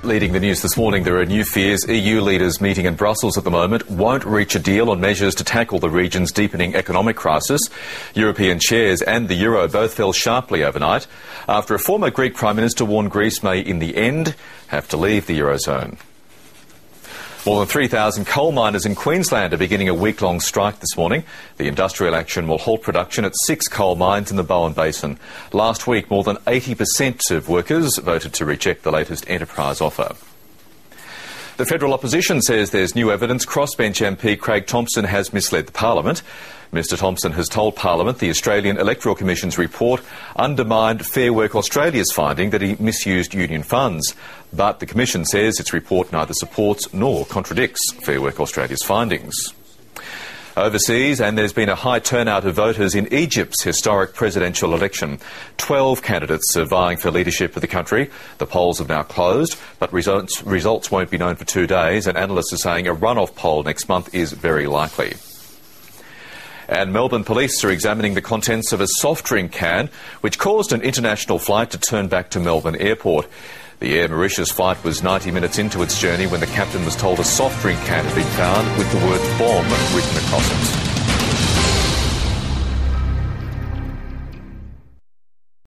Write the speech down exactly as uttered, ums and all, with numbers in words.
leading the news this morning, there are new fears E U leaders meeting in Brussels at the moment won't reach a deal on measures to tackle the region's deepening economic crisis. European chairs and the euro both fell sharply overnight after a former Greek Prime Minister warned Greece may, in the end, have to leave the eurozone. More than three thousand coal miners in Queensland are beginning a week-long strike this morning. The industrial action will halt production at six coal mines in the Bowen Basin. Last week, more than eighty percent of workers voted to reject the latest enterprise offer. The federal opposition says there's new evidence crossbench M P Craig Thomson has misled the Parliament. Mr Thomson has told Parliament the Australian Electoral Commission's report undermined Fair Work Australia's finding that he misused union funds. But the Commission says its report neither supports nor contradicts Fair Work Australia's findings. Overseas, and there's been a high turnout of voters in Egypt's historic presidential election. Twelve candidates are vying for leadership of the country. The polls have now closed, but results, results won't be known for two days, and analysts are saying a runoff poll next month is very likely. And Melbourne police are examining the contents of a soft drink can, which caused an international flight to turn back to Melbourne Airport. The Air Mauritius flight was ninety minutes into its journey when the captain was told a soft drink can had been found with the word bomb written across it.